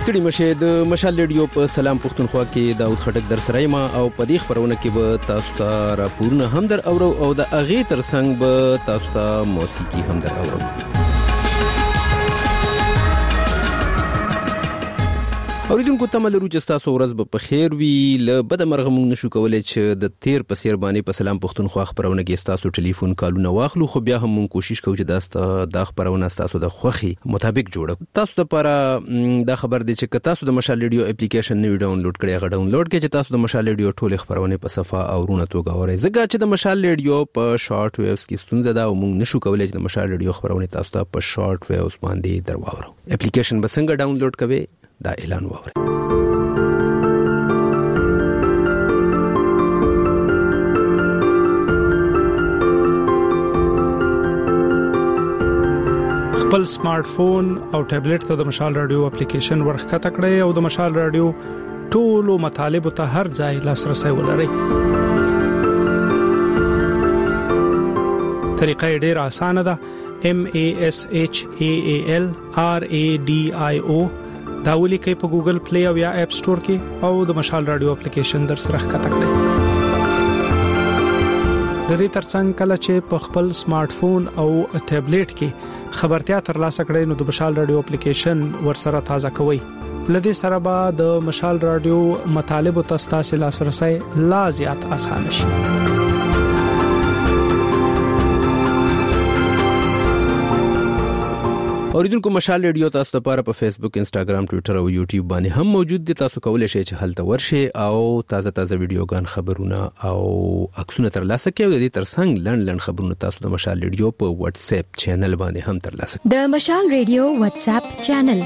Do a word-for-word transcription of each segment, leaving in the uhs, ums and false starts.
ستړي مشه د مشال ریډیو په سلام پښتونخوا کې داود خټک در سره ما او په دې خبرونه کې به تاسو ته راپورونه هم در اورو او د اغه ترڅنګ به تاسو ته موسیقي هم در اورو. اوریدونکو ته ملرو چې تاسو ورځ به په خیر وي. ل بد مرغه مونږ نشو کولای چې د تیر په سیر باندې په سلام پښتونخوا خبرونه کې تاسو ټلیفون کالونه واخلو، خو بیا هم مونږ کوشش کوو چې تاسو د خبرونه تاسو د خوخي مطابق جوړو. تاسو لپاره دا خبر دی چې تاسو د مشال ریډیو اپلیکیشن نوی ډاونلوډ کړئ، غا ډاونلوډ کړئ چې تاسو د مشال ریډیو ټول خبرونه په صفه او رونه توګه اورئ. زګا چې د مشال ریډیو په شارټ ویوز کې ستونزه ده او مونږ نشو کولای چې د مشال ریډیو خبرونه تاسو ته په شارټ ویوز باندې درواورو. اپلیکیشن به څنګه ډاونلوډ کوئ دا اعلان وورئ. خپل سمارټ فون او ټابلیټ ته د مشال رادیو اپلیکیشن ورخکته کړئ او د مشال رادیو ټولو مطالب ته هر ځای لاسرسي ولرئ. طریقه ډیره اسانه ده. M A S H A A L R A D I O دا ولیکئ په ګوګل پلی او یا اپ سٹور کې او د مشال رادیو اپلیکیشن در سره ښکته کړئ. د دې ترڅنګ کله چې په خپل سمارټ فون او ټابلیټ کې خبرتیا ترلاسه کړئ نو د مشال رادیو اپلیکیشن ورسره تازه کوئ. لدې سره به د مشال رادیو مطالب او تاسو لاسرسي لا زیات آسان شي. اوریدونکو مشال ریډیو تاسو لپاره په فیسبوک، انستګرام، ټوئیټر او یوټیوب باندې هم موجود دي. تاسو کولای شئ چې هلته ورشئ او تازه تازه ویډیوګان، خبرونه او عکسونه ترلاسه کړئ. د دې ترڅنګ لړ لړ خبرونه تاسو د مشال ریډیو په واتس اپ چینل باندې هم ترلاسه کړئ. د مشال ریډیو واتس اپ چینل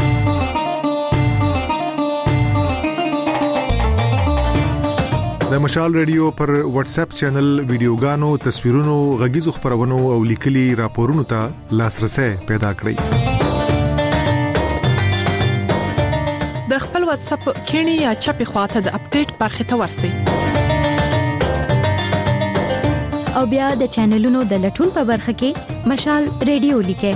د مشال ریډیو پر واتس اپ چینل ویډیوګانو، تصویرونو، غږیزو خبرونو او لیکلي راپورونو ته لاسرسي پیدا کړئ. د خپل واتس اپ کینی یا چپی خواته د اپډیټ برخه ته ورسئ او بیا د چینلونو د لټون په برخه کې مشال ریډیو لیکئ.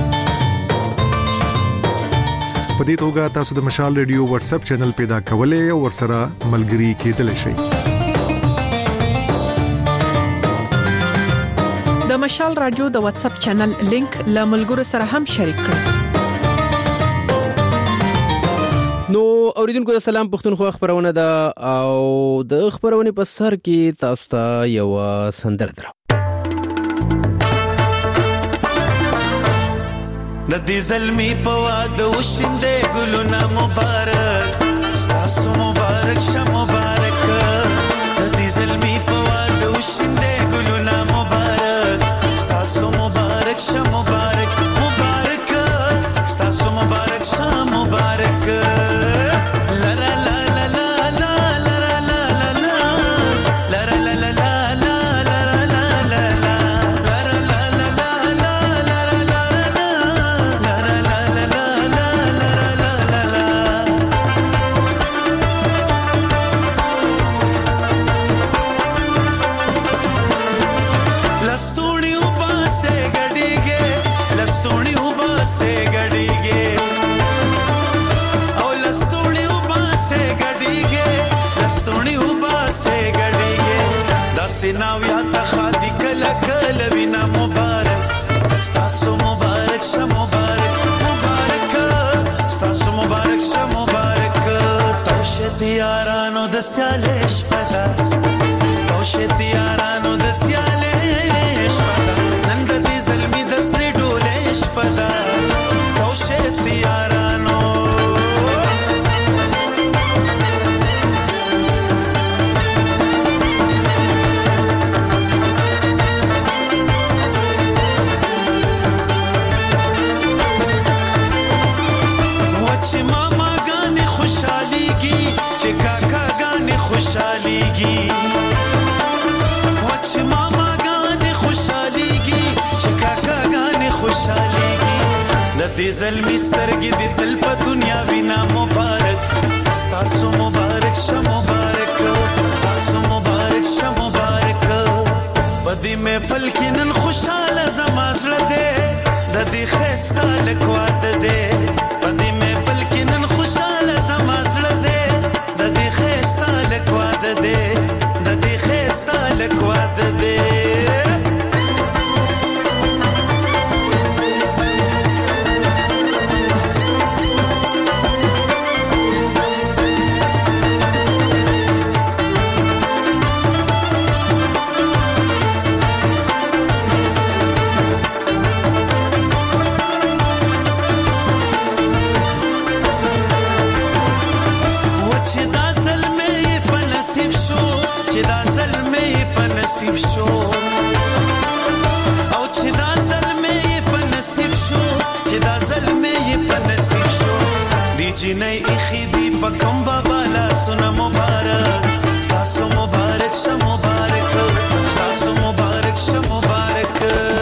په دې توګه تاسو د مشال ریډیو واتس اپ چینل پیدا کولای او ورسره ملګري کېدلی شئ. د مشال رادیو د واتس اپ چینل لینک له ملګرو سره هم شریک کړئ. نو اوریدونکو د سلام پښتونخوا خبرونه ده او د خبرونه په سر کې تاسو ته یو سندره درو. ندی زلمی په واده وشینده ګلونه مبارک، ستاسو مبارک شه مبارک. ندی زلمی په واده وشینده ګلونه مبارک، ستاسو مبارک شه مبارک مبارک، ستاسو مبارک شه مبارک. لرا لا لا لا لا لرا لا لا لا لرا لا لا لا لرا لا لا لا لرا لا لا لا لرا لا लस्तूणी उबा से गड़ीगे, लस्तूणी उबा से गड़ीगे, ओ लस्तूणी उबा से गड़ीगे, लस्तूणी उबा से गड़ीगे. दासी नाविया तखादी कल कल बिना मुबारक, स्तासु मुबारक श मुबारक मुबारक, स्तासु मुबारक श मुबारक. तोशती यारानो दस्यालेश पता, तोशती यारानो दस्याले نند دې زلمی د سری ډولې شپدا توشه تیارانو. وچ ماما غانې خوشاليږي چې کاکا غانې خوشاليږي، وچ ماما ندی زلمی سترګې د تل په دنیا وینا مبارک، ستاسو مبارک شه مبارک، ستاسو مبارک شه مبارک. بدی محفل کې نن خوشاله زما زړه دې د دې خسته لکوات دې، بدی محفل کې نن خوشاله چې دا زلمې په نصیب شو او چې دا زلمې په نصیب شو چې دا زلمې په نصیب شو دی جنې اخی دی په کوم بابا لا سن مبارک تاسو مبارک شه مبارک تاسو مبارک شه مبارک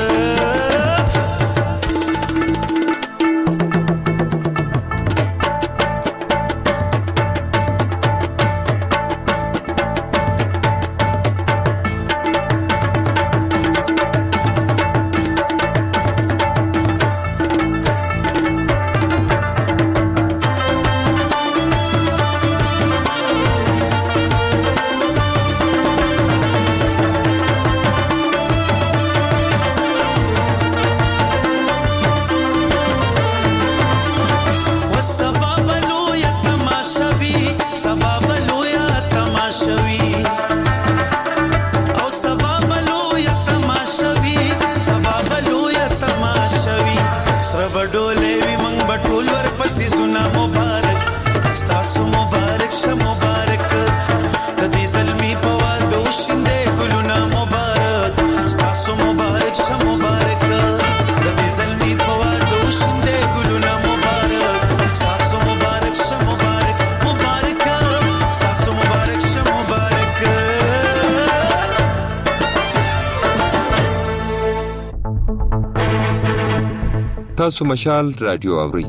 تاسو مشال رادیو اورئ.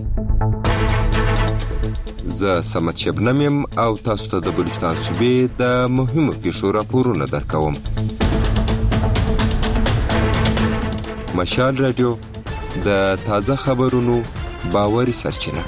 زه سمت شبنم یم او تاسو ته د بلوچستان صوبې د مهمو پیښو راپورونه درکوم. مشال رادیو د تازه خبرونو باوري سرچینه.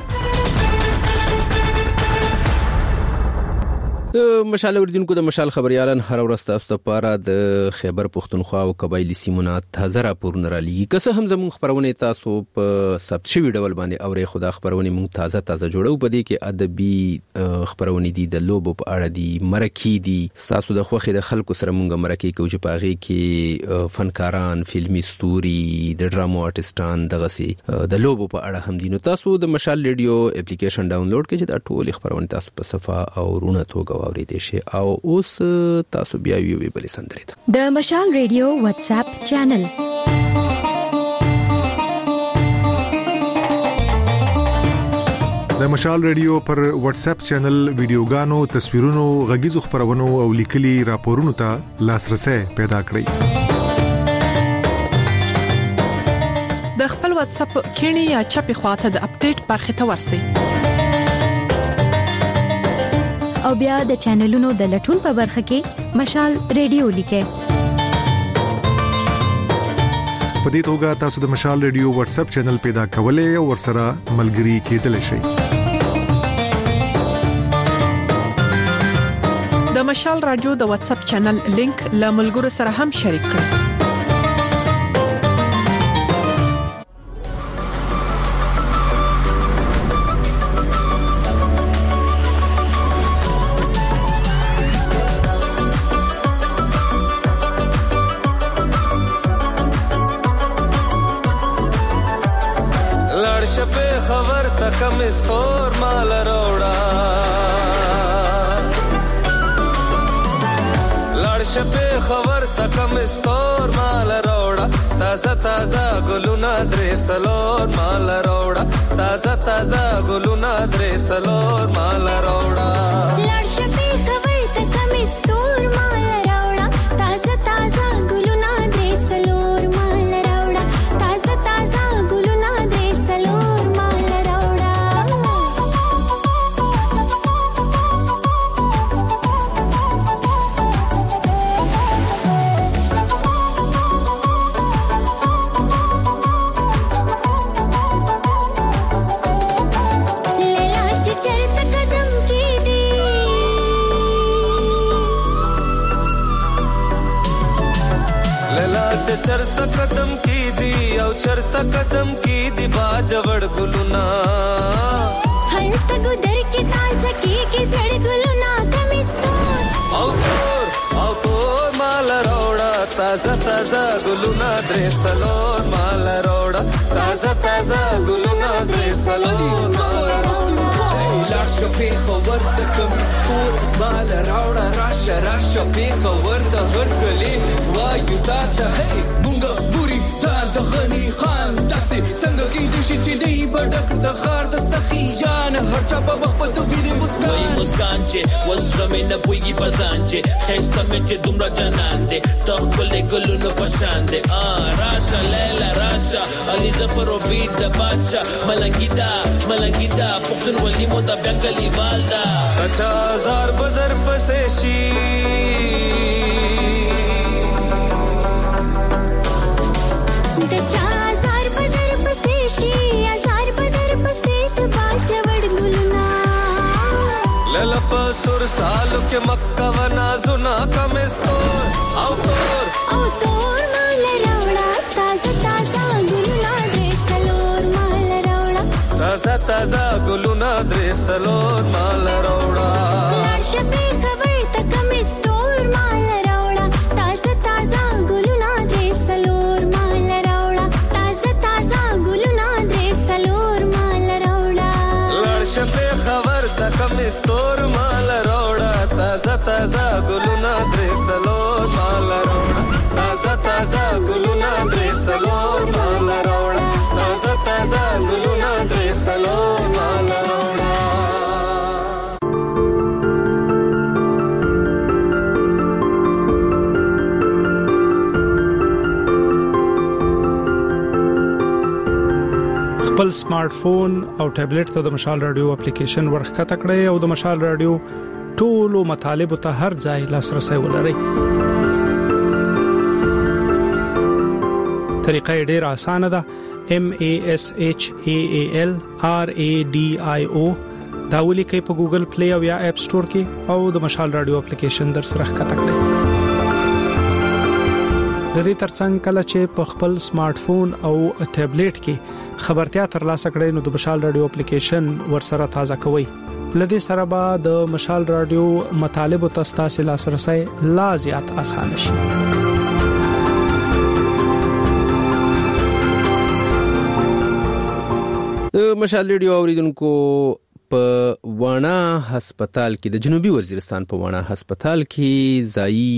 د مشال اوریدونکو د مشال خبريالان هر ورځ تاسو ته پاره د خیبر پښتونخوا او قبایلی سیمونو تازه راپورونه را لېږي. که څه هم زموږ خبرونه تاسو په ثبت شوی ډول باندې اوري، خدا خبرونه موږ تازه تازه جوړو. په دې کې ادبي خبرونه دي، د لوبو په اړه دي، مرکې دي، تاسو د خوخي د خلکو سره موږ مرکې کوو چې پاغي کې فنکاران، فلمي ستوري، د ډرامو آرټستان، دغه سي د لوبو په اړه هم دي. نو تاسو د مشال ریډیو اپلیکیشن ډاونلوډ کړئ چې دا ټول خبرونه تاسو په صفه او رونه توګه واورئ شي. او اوس تاسو بیا یو بل سندره د مشال ریډیو واتس اپ چینل. د مشال ریډیو پر واتس اپ چینل ویډیوګانو، تصویرونو، غږیزو خبرونو او لیکلي راپورونو ته لاسرسي پیدا کړئ. د خپل واتس اپ کینی یا چپی خواته د اپډیټ برخه ته ورسئ او بیا د چینلونو د لټون په برخه کې مشال ریډیو لیکه. په دې توګه تاسو د مشال ریډیو واتس اپ چینل پیدا کولای او ورسره ملګري کېدلی شئ. د مشال رادیو د واتس اپ چینل لینک له ملګرو سره هم شریک کړئ. کم استور مال روڑا لړ شپه خبر تا کم استور مال روڑا تازه تازه ګلونه درې سلور مال روڑا تازه تازه ګلونه درې سلور مال روڑا لړ شپه خبر تا کم استور مال روڑا تازه تازه ګلونه درې سلور مال روڑا تازه تازه ګلونه درې سلور مال چرتا قدم کی دی او چرتا قدم کی دی باجوړ ګلونا هلته ګدر کې تازه کېږي زړ ګلونا کمستور او تور او تور مال روړا تازه تازه ګلونا درې سلور مال روړا تازه تازه ګلونا درې سلور مال روړا لړ راشه پیښور ته کمیسکور مال راوړه راشه راشه پیښور ته هرکلی وایو تا ته هی مونږه بوري تا د غني خان داسې څنګه کېدای شي چې دی به ډک د ښار د سخیان هر چا په مخ په تویرې مسکان وایي مسکان چې وزړه مې نه پوهېږي په ځان چې ښایسته مې چې دومره جانان دی ته ښکلی ګلونو په شان دی راشه لیلا راشه علي ظفر و بید د بادشاه ملنګي دا ملنګي دا پښتونولي مو دا بیا کلیوال دا کچا هزار بدر پسې شي د چا هزار بدر پسې شي هزار بدر پسې سبا چوړ ګلنا للا په سر سالو کې مکه و نازونه کمستور او تور او تور مال راوړه تازه تازه ګلنا درې سلور مال راوړه تازه تازه ګلنا درې سلور مال راوړه لاشه پیښور ته کمیسکور مال راوړه تازه تازه ګلنا درې سلور مال راوړه تازه تازه ګلنا درې سلور مال راوړه لاشه پیښور ته کمیسکور مال راوړه تازه تازه ګلنا درې سلور مال راوړه تازه تازه ګلنا درې سلور مال راوړه تازه تازه ګلنا درې سلور مال راوړه خپل سمارټ فون او ټابلیټ ته د مشال رادیو اپلیکیشن ورخکته کړئ او د مشال رادیو ټولو مطالبه ته هر ځای لاسرسي ولرئ. طریقه ډیره اسانه ده. M A S H A A L R A D I O دا ولیکئ په ګوګل پلی او یا اپ سٹور کې او د مشال رادیو اپلیکیشن در سره ښکته کړئ. د دې ترڅنګ کله چې په خپل سمارټ فون او ټابلیټ کې خبرتیا ترلاسه کړئ نو د مشال رادیو اپلیکیشن ورسره تازه کوئ. لدې سره به د مشال رادیو مطالب او تاسو لاسرسي لا زیات آسان شي. د مشال رادیو اوریدونکو په وانا هسپتال کې د جنوبي وزیرستان په وانا هسپتال کې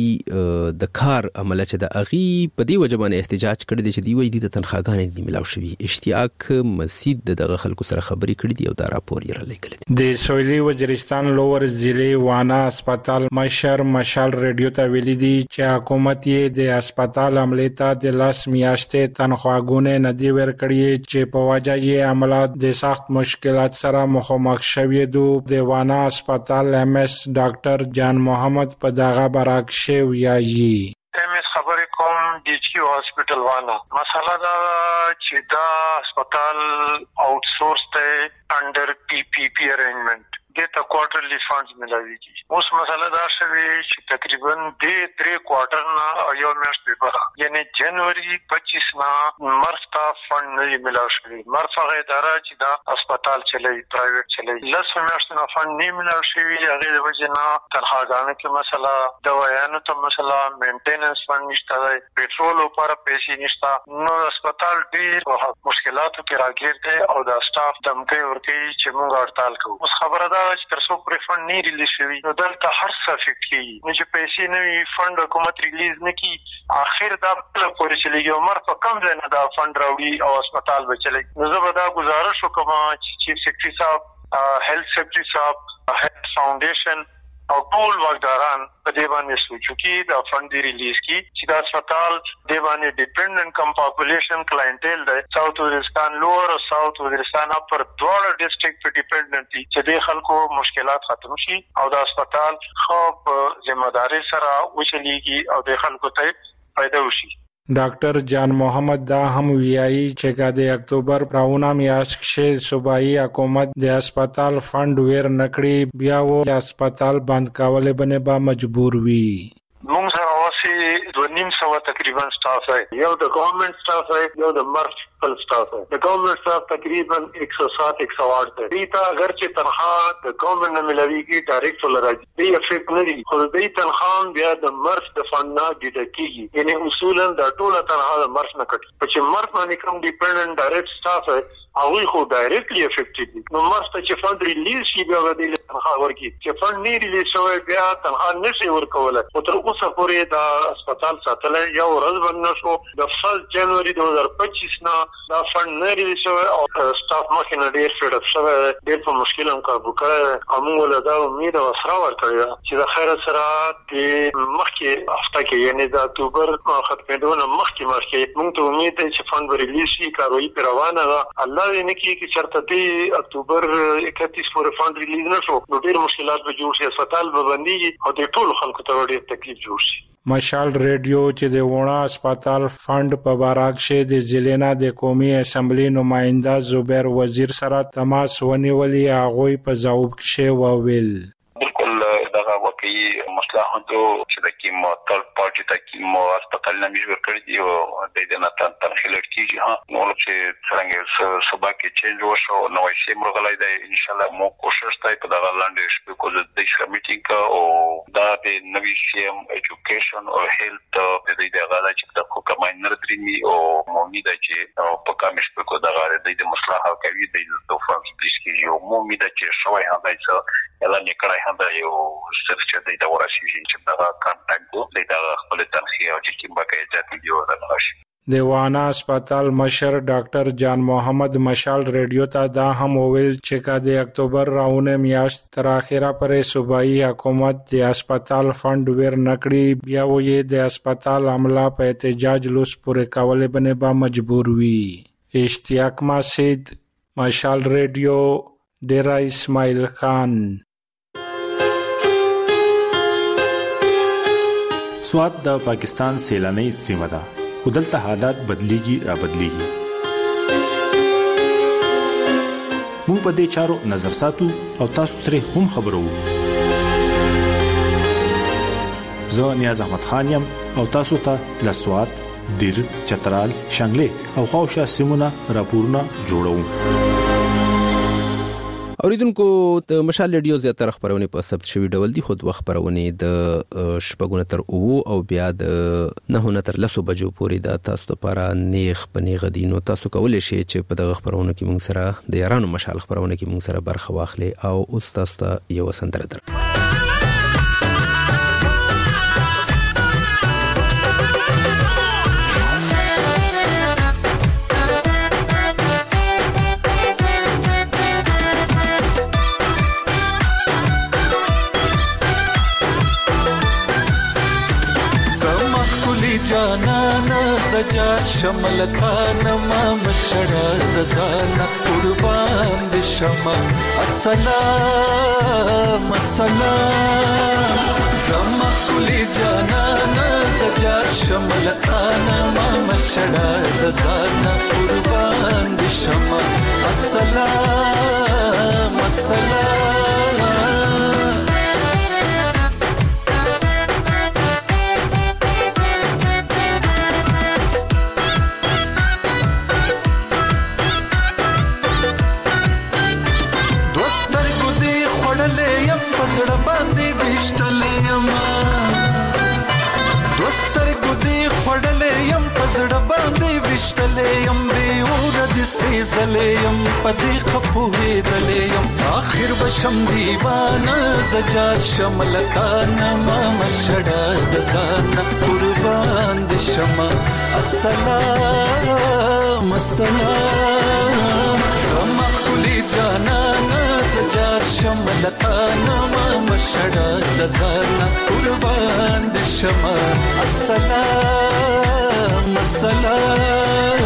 ځای د کار عمله چې د اغي په دی وجبانه احتجاج کړی دی چې دی وې د تنخواګانې دی ملاو شوی. اشتیاق مسجد دغه خلکو سره خبري کړې دی او دا راپور یې را لګل دی. د سویلي وزیرستان لوور ضلع وانا هسپتال مشر مشال رادیو ته ویلي دی چې حکومت یې د هسپتال عمله ته د لاس میاشتې تنخواګونه نه دی ورکړي چې په وجه یې عملات د سخت مشکلات سره مخامخ شوی دو. د وانا هسپتال ایم ایس ډاکټر جان محمد په دغه برعکس ویایي. ایم ایس خبرې کوم ډي ایچ کیو هاسپټل وانا. مسله دا چې دا هسپتال آوټ سورس ته انډر پی پی پی ارینجمنٹ دته کوارټرلی فانډز ملاويږي. اوس مسله دا شوی چې تقریبا د درې کوارټر نه یو میاشت به یعنی جنوري پچیس نه مرچ تا فند نه ملاوي شوی. مرچ هغه اداره چې دا هسپتال چلای پرایویټ چلای لس میاشت نه فند نه ملاوي شوی. هغه د وجه نه تنخواګانو کې مسله، دوايانو ته مسله، مینټیننس فند نشته، پټرول لپاره پیسې نشته. نو هسپتال ډیر مشکلاتو کې راګیر دی او دا سټاف دمکې ورکوي چې موږ هړتال کوو. اوس خبره دا چې تر څو پرې فند نه ریلیز شوی نو دلته هر څه افیکټ کیږي. نو چې پیسې نه وي فند حکومت ریلیز نه کی اخر دا بل پورې چلیږي. عمر په کم ځای نه دا فند راوړي او هسپتال به چلی. نو زه به دا گزارش وکم چې چیف سیکرټری صاحب، هیلث سیکرټری صاحب، هیلث فاونډیشن او ټول واکداران په دې باندې سوچو کې دا فند ریلیز کی چې دا هسپتال دې باندې ډیپندنت کم پاپولیشن کلاینټیل دی. ساوث وزیرستان لوور او ساوث وزیرستان اپر دواړه ډیسټریکټ په ډیپندنت دي چې دې خلکو مشکلات ختم شي او دا هسپتال خو په ذمہ داری سره وچلیږي او د خلکو ته فائدہ وشي. ډاکټر جان محمد دا هم ویایي چې د اکتوبر پراونه میاشت کې صوبایي حکومت د هسپتال فند ور نکړي بیا و هسپتال بند کول بنه با مجبور وي. موږ سره اوسې دوه نیم سو تقریبا سټاف دی. یو د ګورنمنت سټاف دی، یو د مرچ خپل سټاف د ګورنمنت سټاف تقریبا ایک سو سات ایک سو آٹھ دی تا اگر چې تنخواه د ګورنمنت نه ملويږي ډایرکټ ولراځي دی افیکټ نه دی خو دې تنخواه بیا د مرس د فند نه ډیډکټیږي یعنی اصولا د ټوله تنخواه د مرس نه کټي په چې مرس باندې کوم ډیپندنت ډایرکټ سټاف هغه خو ډایرکټلی افیکټډ دي نو مرس ته چې فند ریلیز شي بیا د تنخواه ورکی چې فند نه ریلیز شوی بیا تنخواه نشي ورکول او تر اوسه پورې د هسپتال ساتل یو ورځ باندې شو د فل جنوري دوه هزار پچیس نه دا فند نه ریلیز شوی او سټاف مخې نه ډیر فیډ اپ شوی ډیر په مشکل هم کار وکړ هم ولدا امید او سره ورکړی چې د خیر سره د مخکې هفته کې یعنی د اکتوبر ختمېدو مخکې مخکې موږ ته امید ده چې فند ریلیز شي کاروي روانه ده الله دې نه کړي چې چرته د اکتوبر اکتیس پورې فند ریلیز نشو نو ډیر مشکلات به جوړ شي هسپتال به بندي او د ټول خلکو ته ډیر تکلیف جوړ شي مشال ریډیو چې د وونه هسپتال فند په باراکشه د ضلع د قومي اسمبلی نماینده زبیر وزیر سره تماس ونیولي هغه په ځواب کې وویل بالکل دغه واقعي مصلحتو چې د کیم تل پارټي ته کیم هسپتال نه میږي کړی دی او د دې نه تن تنخیل کیږي ها نو چې څنګه سبا کې چینج وشو نو شي مرغلای دی ان شاء الله مو کوشش کوي په دغه لاندې شپه کو د دې میټینګ او دا د نوي سیم ایجوکیشن او هیلث د دې دغه چې د حکومت نردري او امید چې په کامیش په کو دغه د دې مصلحت کوي د دوه فرنس پلیسکی او امید چې شوی هم دی چې اعلان کړای هم دی او څه چې د ورشي چې دغه کانټاکټ د خپل تنخیه او چې کوم بقای ځاتې دی ورنشي د وانا هسپتال مشر ډاکټر جان محمد مشال ریډیو ته دا هم وویل چې کا د اکتوبر راونه میاشت تر اخره پرې صوبایي حکومت د هسپتال فند ور نکړي بیا وې د هسپتال عمله په احتجاج لوس پورې کولې بنه با مجبور وي اشتیاق مسجد مشال ریډیو ډیرا اسماعیل خان سواد د پاکستان سیلاني سیمه ده ودلته حالات بدليږي را بدليږي موږ په دې چارو نظر ساتو او تاسو ترې هم خبرو زه نیاز احمد خان يم او تاسو ته لسواد دیر چترال شنگله او خوشا سیمونه راپورونه جوړوم اوریدونکو د مشال ریډیو زیاتره خبرونه په ثبت شوی ډول دي خود وخت خبرونه د شپږونه تر او او بیا د نهونه تر لسو بجو پورې د تاسو لپاره نیغ پنیغ دي نو تاسو کولای شئ چې په دغه خبرونه کې موږ سره د یارانو مشال خبرونه کې موږ سره برخه واخلي او اوس تاسو ته یو سندره درکړو جانانا سجا شملتانا ما مشڑا دزانا قربان دی شما السلام السلام زما کلی جانانا سجا شملتانا ما مشڑا دزانا قربان دی شما السلام السلام وشتلیم بیور د سیزلیم پدې خپوې دلیم اخر بشم دیوانه زجا شملتان ما مشړه د ځان قربان د شمه السلام السلام زما کلی جانانا زجا شملتان ما مشړه د ځان قربان د شمه السلام السلام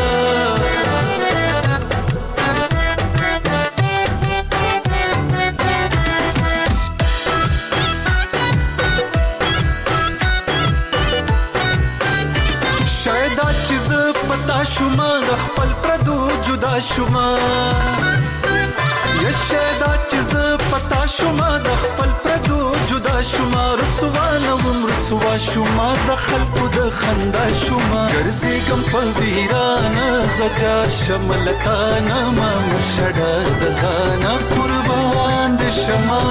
شاید چیز پتا شوما خپل پردو جدا شوما یا شاید چیز پتا شوما خپل پردو جدا شوما رسوا نوم رسوا شوما د خلکو د خندا شوما ګرځي ګم په ویرانه زکا شملتانه ما مشډه د زانا قربان د شما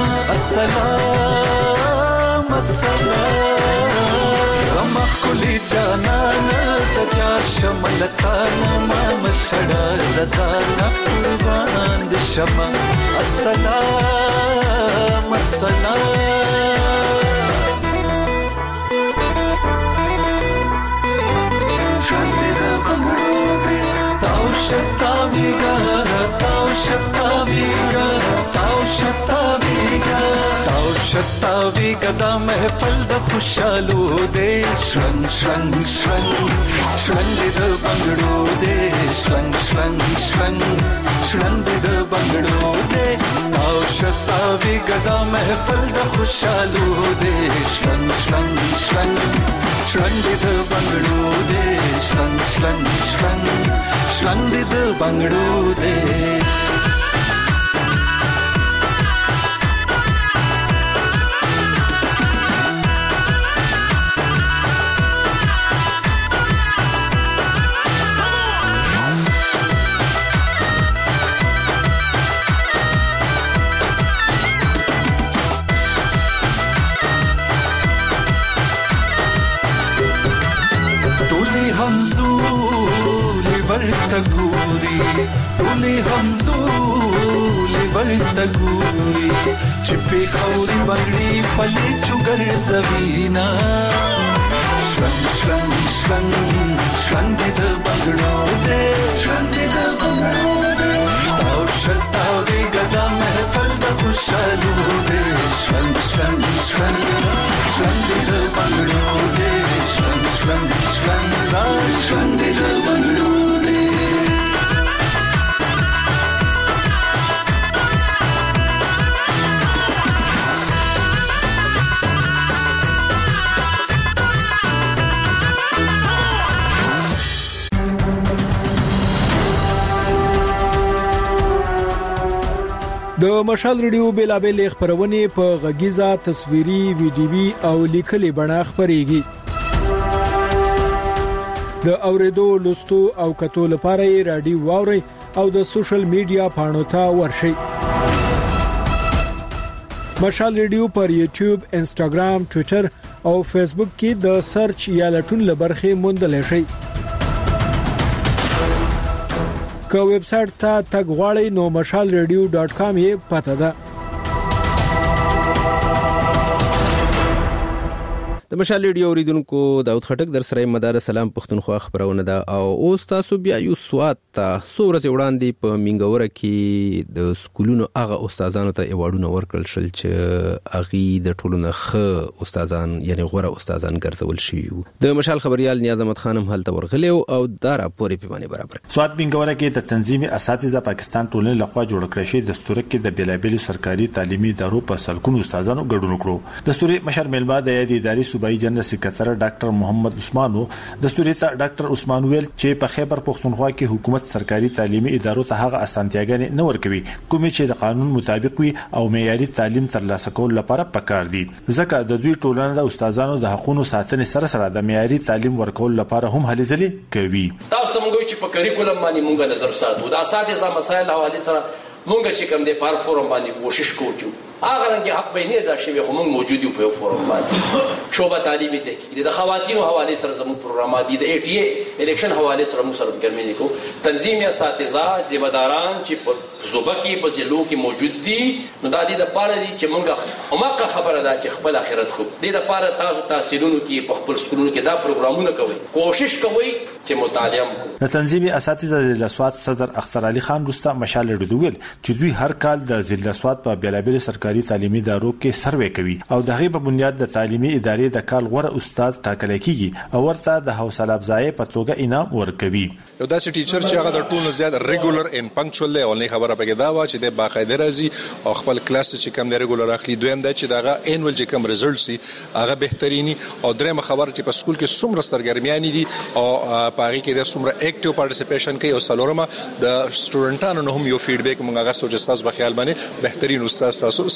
السلام السلام زما کلی جانانه زکا شملتانه ما مشډه د زانا قربان د شما السلام السلام شتاویگا تاو شتاویگا تاو شتاویگا تاو شتاویگا دا محفل د خوشالو دے شرنگ شرنگ شرنگ شرنگ د بنگړو دے شرنگ شرنگ شرنگ شرنگ د بنگړو دے تاو شتاویگا دا محفل د خوشالو دے شرنگ شرنگ شرنگ شرنگ د بنگړو دے شرنگ شرنگ شرنگ شرنگ د بنگړو دے ورتګوري ټولې همزولې ورتګوري چې په خوري بغړي پلي چوغر زوینا شرنګ شرنګ شرنګ شرنګ د بغړو دې شرنګ د بغړو دې او شتاو دې ګدا محفل د خوشالو دې شرنګ شرنګ شرنګ شرنګ د بغړو دې شرنګ شرنګ شرنګ شرنګ د بغړو د مشال ریډیو بیلابل خبرونه په غږیزه تصویري ویډیوي او لیکلي بڼه خبريږي د اوریدو لوستو او کتو لپاره رادیو واوري او د سوشل میډیا پاڼو ته ورشي مشال ریډیو پر یوټیوب انسټاګرام ټوئیټر او فیسبوک کې د سرچ یا لټون لبرخه موندل شي که ویب سټ ته تګ غواړئ نو مشال ریډیو ډاټ کام یې پته ده د مشال ریډیو اوریدونکو داود خټک در سره مدار سلام پښتونخوا خبرونه ده او اوس تاسو بیا یو سواد ته سورز وړاندې په منګوره کې د سکولونو هغه استادانو ته ایوارډونه ورکړل شل چې اغي د ټولنه خ استادان یعنی غوړه استادان ګرځول شي د مشال خبريال نیاز احمد خانم هلته ورغلی او دا راپور پیمانه برابر سواد منګوره کې د تنظیمي اساتذه پاکستان ټولنې لخوا جوړ کړی شي دستور کې د بیلابل سرکاري تعلیمي ادارو په سلکونو استادانو ګډون کړو دستوري مشر ملما د یادي اداري صوبایي جنرال سکرټر ډاکټر محمد عثمانو دستوري ته ډاکټر عثمان ویل چې په خیبر پختونخوا کې حکومت سرکاري تعلیمي ادارو ته هغه اسانتیاګانې نه ورکوي کومې چې د قانون مطابق وي او معیاري تعلیم ترلاسه کول لپاره پکار دي ځکه د دوی ټولنه د استادانو د حقوقو ساتنې سره سره د معیاري تعلیم ورکول لپاره هم هلې ځلې کوي تاسو موږ چې په کریکولم باندې موږ نظر ساتو د اساتذه مسایل حواله سره موږ چې کوم د پار فورم باندې کوشش کوو هغه رنګ حق به نه دا شی خو موږ موجود یو په فورم باندې شوبه تعلیمي تحقیق د خواتینو حواله سره زموږ پروګرامات دي د ای ټی ای الیکشن حواله سره موږ سره ګرمینې کو تنظیم اساتذه ذمہ داران چې په صوبه کې په ضلعو کې موجود دي نو د دې لپاره دي چې موږ همغه خبره ده چې خپل اخرت خو د دې لپاره تاسو تحصیلونو کې په خپل سکولونو کې دا پروګرامونه کوي کوشش کوي چې مطالعه وکړو د تنظیمي اساتذه د لسوات صدر اختر علي خان رستا مشال ډوډویل چې دوی هر کال د ضلع لسوات په بیلابل سرکاري تعلیمي ادارو کې سروې کوي او دغه په بنیاد د تعلیمي ادارې د کال غوره استاد ټاکل کیږي او ورته د حوصله افزای په توګه انعام ورکوي یو داسې ټیچر چې هغه د ټولو زیات ریګولر ان پنکچوال دی او نه خبره پکې دا و چې د باقاعده راځي او خپل کلاس چې کم دی ریګولر اخلي دویم دا چې دغه انول چې کم ریزلټ سي هغه بهتريني او درېمه خبره چې په سکول کې څومره سترګرمیانې دي او پاره کې د څومره اکټیو پارټیسیپیشن کوي او سلورمه د سټوډنټانو هم یو فیډبیک مونږ هغه سوچ تاسو په خیال باندې بهترین استاد تاسو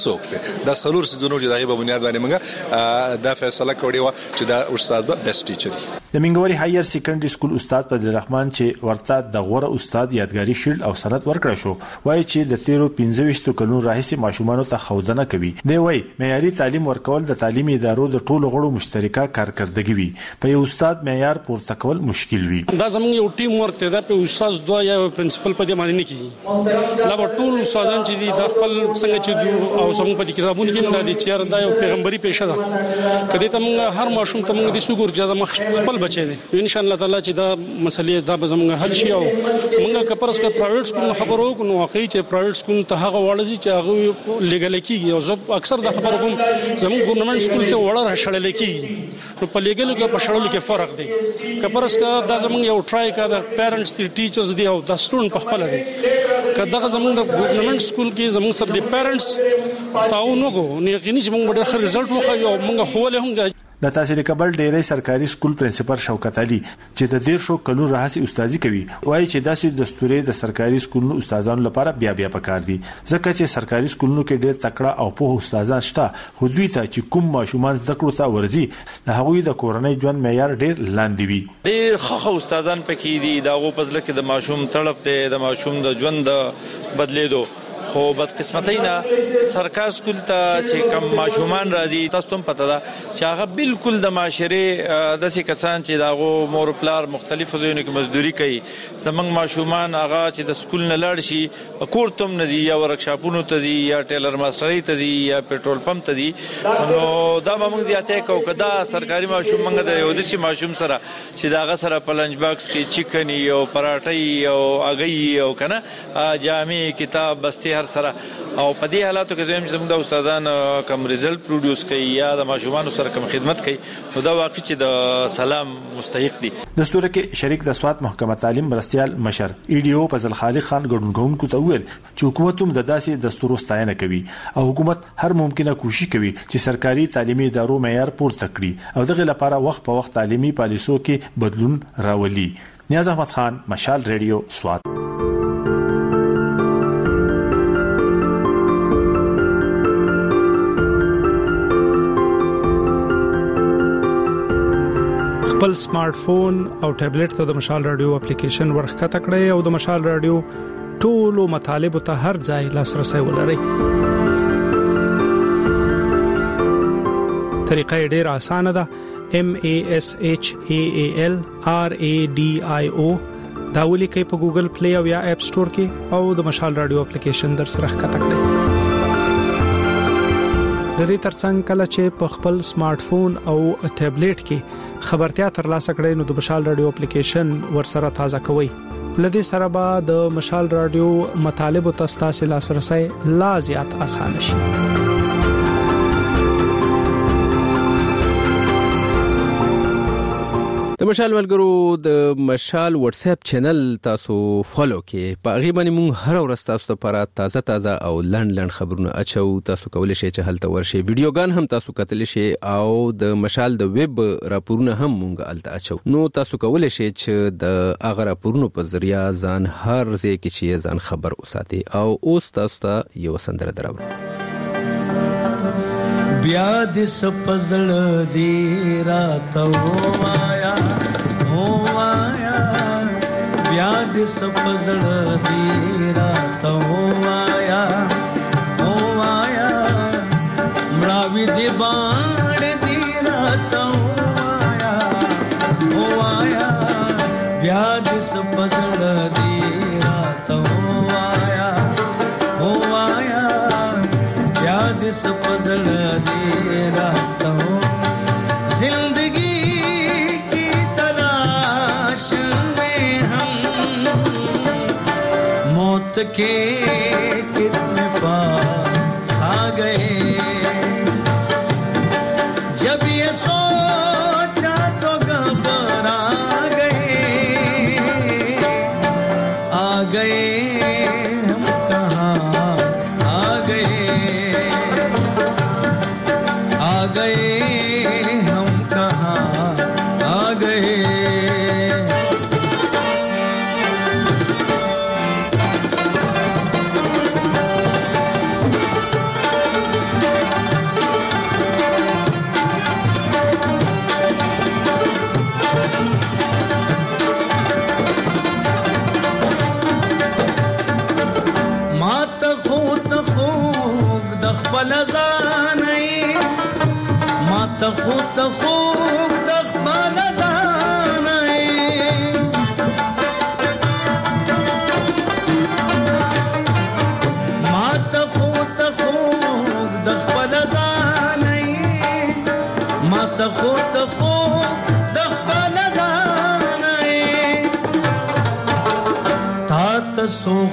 څوک دی. دا څلور سيزونو چې دغه په بنیاد باندې موږ دا فیصله کړې و چې دا استاد به بیسټ ټیچر وي. د منګوري هایر سیکنډري سکول استاد بدر الرحمن چې ورته د غوره استاد یادګاری شیلډ او سند ورکړ شو، وایي چې د تیرو پنځه ویشت کلونو راهیسې ماشومانو ته ښودنه کوي. دی وایي معیاري تعلیم ورکول د تعلیمي ادارو د ټولو غړو مشترکه کارکردګي وي. په یو استاد معیار پورته کول مشکل وي. دا زموږ یو ټیم ورک دی، دا په استاد دوه یا پرنسپل په دې باندې نه کیږي. دا په ټول استادان چې دي د خپل څنګه چې او زموږ په کتابونو کې دا دي چې دا یو پیغمبري پیشه ده. کله ته موږ هر ماشوم ته موږ د سګور اجازه خپل بچی دی، ان شاء الله تعالی چې دا مسلې دا به زموږ حل شي. او موږ کپرس کا پرایویټ سکول خبرو کو نو واقعي چې پرایویټ سکول ته هغه وړل چې هغه لیګل کیږي. او زه اکثر دا خبره کوم زموږ ګورنمنت سکول ته وړل شړل کیږي، نو په لیګل کې په شړل کې فرق دی. کپرس کا دا زموږ یو ټرای کا د پیرنټس دي ټیچرز دي او د سټوډنټ په خپل دي. کله زموږ د ګورنمنت سکول کې زموږ سره د پیرنټس تعاون وکړو نو یقیني چې موږ ډېر ښه رزلټ وخایو. موږ خو له هم د تحصیل کابل ډیری سرکاري سکول پرنسپل شوکت علي چې د ډیر شو کلو راهسي استادي کوي، وایي چې داسې دستوري د سرکاري سکولونو استادانو لپاره بیا بیا پکار دي، ځکه چې سرکاري سکولونو کې ډیر تکړه او په استادان شته، خو دوی ته چې کوم ماشومان زده کړو ته ورزي د هغوی د کورنۍ ژوند معیار ډیر لاندې وي. ډیر ښه استادان پکې دي، دا غو پزله کې د ماشوم تړپ دی، د ماشوم د ژوند بدلیدو. خو بدقسمتۍ نه سرکار سکول ته چې کم ماشومان راځي، تاسو هم پته ده چې هغه بالکل د معاشره داسې کسان چې داغو مور پلار مختلفو ځایونو کې مزدوري کوي. زمنګ ماشومان هغه چې د سکول نه لاړ شي کور ته نه ځي، یا ورکشاپونو ته ځي، یا ټیلر ماسترۍ ته ځي، یا پېټرول پمپ ته ځي. نو دا به موږ زیاتې کوو که دا سرکاري ماشوم موږ د یو داسې ماشوم سره چې د هغه سره په لنچ باکس کې چکن او پراټۍ او هګۍ او که نه جامې کتاب بستې هر سره، او په دې حالاتو کې زموږ زموږ د استادان کم ریزلټ پروډوس کوي یا د ماشومانو سره کم خدمت کوي، نو دا واقعي چې د سلام مستحق دي. دستور کې شریک د سوات محکمه تعلیم مرستيال مشر ای ډي او فضل خالق خان ګډونکو ته ویل چې حکومت هم د داسې دستورو ستاینه کوي او حکومت هر ممکنه کوشش کوي چې سرکاري تعلیمي ادارو معیار پورته کړي او دغه لپاره وخت په وخت تعلیمي پالیسو کې بدلون راولي. نیاز احمد خان، مشال ریډیو، سوات. خپل سمارټ فون او ټابلیټ ته د مشال رادیو اپلیکیشن ورخته کړئ او د مشال رادیو ټولو مطالب ته هر ځای لاسرسي ولرئ. طریقه ډیره اسانه ده. M A S H A A L R A D I O دا ولیکئ په ګوګل پلی او یا اپ سٹور کې او د مشال رادیو اپلیکیشن در سره ښکته کړئ. د دې ترڅنګ کله چې په خپل سمارټ فون او ټابلیټ کې خبرتیا ترلاسه کړئ نو د مشال رادیو اپلیکیشن ورسره تازه کوئ. لدې سره به د مشال رادیو مطالب او تاسو لاسرسي لا زیات اسانه شي. د مشال ملګرو د مشال واتس اپ چینل تاسو فالو کې په غیبه مونږ هر ورځ تاسو لپاره تازه تازه او لند لند خبرونه اچو. تاسو کولای شئ چې هلته ورشي، ویډیوګان هم تاسو کتلی شئ او د مشال د ویب راپورونه هم مونږ الته اچو. نو تاسو کولای شئ چې د هغه راپورونو په ذریعہ ځان هر ځای کې چې ځان خبر اوساتئ. او اوس تاسو ته یو سندره دراوړم. بیا د سپزل دی راتو آیا او آیا بیا د سپزل دی راتو آیا او آیا مړاوی دی باندې دی راتو آیا او آیا بیا د سپزل دی راتو آیا او آیا بیا د سپزل जिंदगी की तलाश में हम मौत के कितने पास आ गए जब ये सोचा तो घबरा गए आ गए हम कहाँ आ गए आ गए हम कहाँ आ गए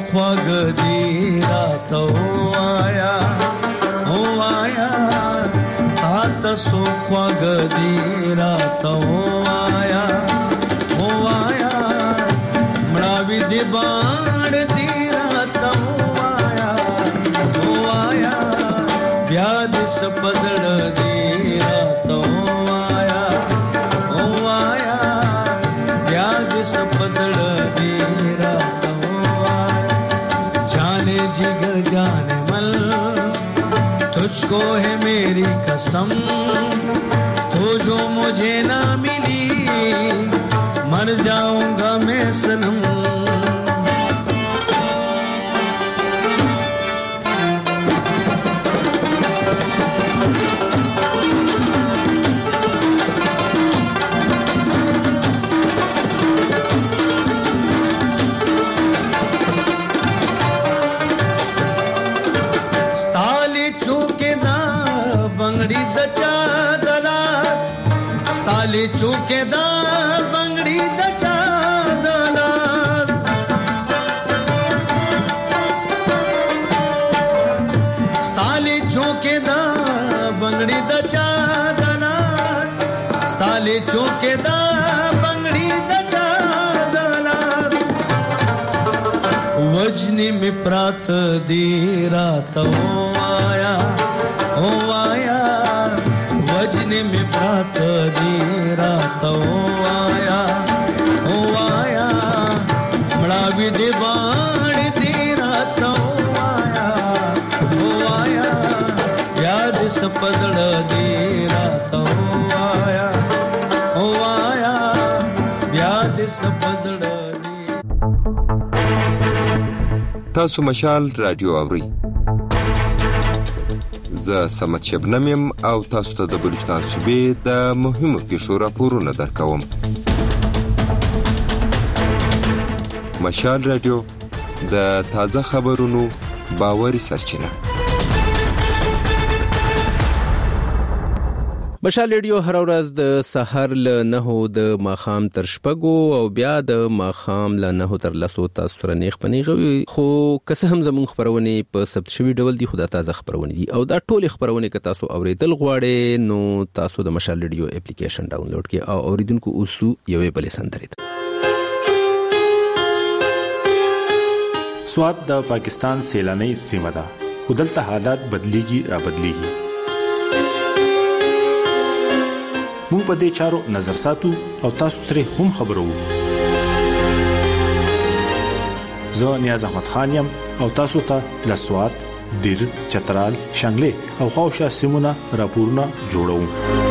خواږه دی راته وایا او وایا تا ته سو خواږه دی راته وایا او وایا مړاوي دی باڼ دی راته وایا او وایا بیا دې سپدړ دی راته وایا او وایا بیا دې سپدړ دی راته وایا جانے जिगर जाने मल तुझको है मेरी कसम तो जो मुझे ना मिली मर जाऊंगा मैं सनम चूकेदा बंगड़ी द चादलाल स्ताली चूकेदा बंगड़ी द चादलाल स्ताली चूकेदा बंगड़ी द चादलाल वजनी में प्रात दी रात हो आया हो आया वजनी में प्रात दी रात हो आया हो आया मड़ावी दे बाण दी रात हो आया हो आया याद सपदड़ दी रात हो आया हो आया याद सपदड़ दी تاسو مشال رادیو اوري زه سمت شبنم یم او تاسو ته د بلوچستان صوبې د مهمو پیښو راپورونه درکوم. مشال رادیو د تازه خبرونو باوري سرچینه. مشال ریډیو هر ورځ د سحر ل نه د ماخام تر شپږو او بیا د ماخام ل نه تر لسو تاسو تر نیخ پنیغوي خو کسه هم زمون خبرونه په ثبت شوی ډول دي خو د تازه خبرونه دي او دا ټول خبرونه ک تاسو اوریدل غواړي نو تاسو د مشال ریډیو اپلیکیشن ډاونلوډ کړئ او اوریدونکو اوسو یوې بلې سندرې سواد د پاکستان سیلاني سیمه ده ودلته حالات بدليږي را بدليږي مونږ په دې چارو نظر ساتو او تاسو ترې هم خبرو. زه نیاز احمد خان یم او تاسو ته لسوات، دیر، چترال، شانګله او خوشا سیمونه راپورونه جوړوم.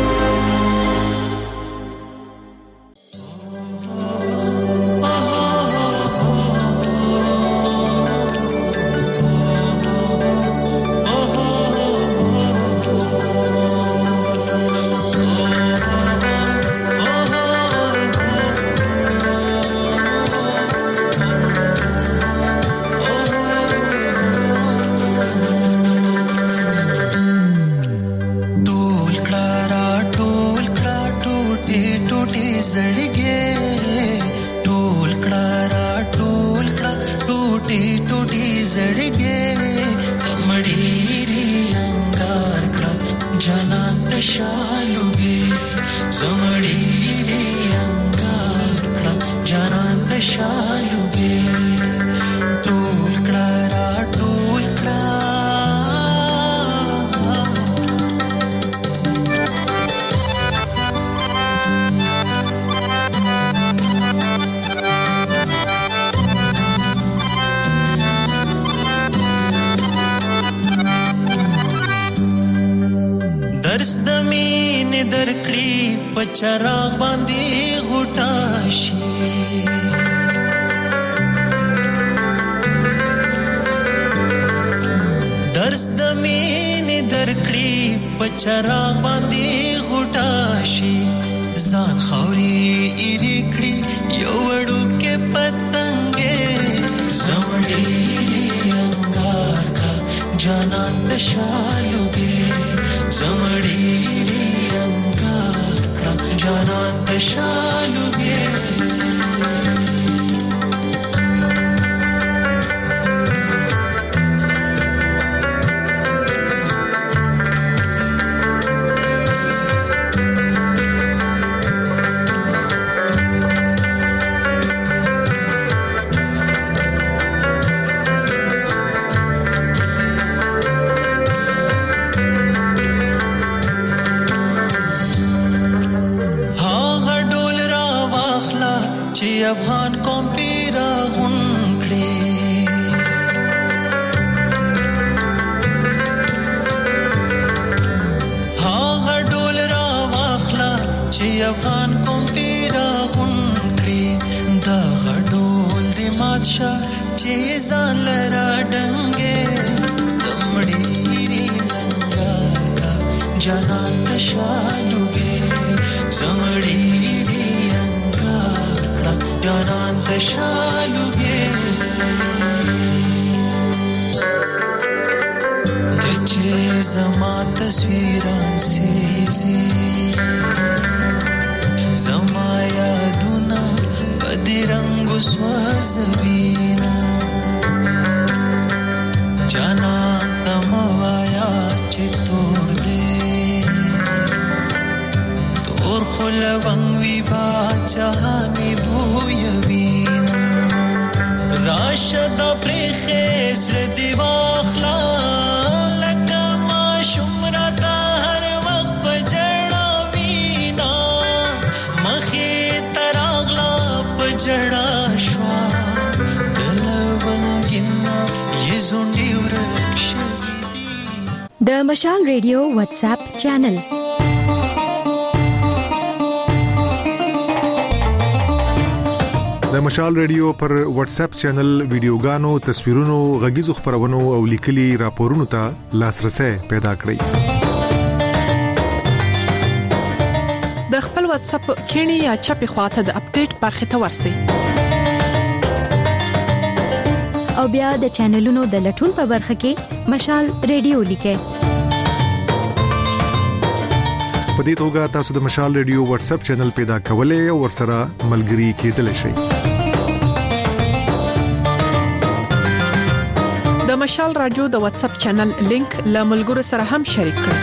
چراغ باندې غټاشي درس د مینې درکړي په چراغ باندې غټاشي ځان خوري ایری کړی یو وړو کې پتنګې زمړي انګار کا جانان د شالوګي زمړي جانان تشالوگے چې افغان قوم پیرا غونډې هاغه ډول را واخلا چې افغان قوم پیرا غونډې دا غډول دې ماتشه چې ځان لرا ډنګې زمړې رنګار کا جانان تشالوګې زمړې جانان تشالوگے جچے زمان تصویران سیزی زما یادونا بدی رنگ سوزبینا جانان تموایا چی تور دے تور خلونگوی با جہانی بویوینا راشد پریخیز ردی واخلا لکا ما شمرتا ہر وقت پجڑا وینا مخی تراغلا پجڑا شوا دلونگینا یہ زنڈی ورکشی د مشال ریډیو واتس اپ چینل د مشال ریډیو پر واتس اپ چینل ویډیوګانو تصویرونو غږیزو خبرونو او لیکلي راپورونو ته لاسرسي پیدا کړئ د خپل واتس اپ کینی یا چپی خواته د اپډیټ برخه ته ورسئ او بیا د چینلونو د لټون په برخه کې مشال ریډیو لیکئ په دې توګه تاسو د مشال ریډیو واتس اپ چینل پیدا کولای او ورسره ملګري کېدلی شئ د مشال رادیو د واتس اپ چینل لینک له ملګرو سره هم شریک کړئ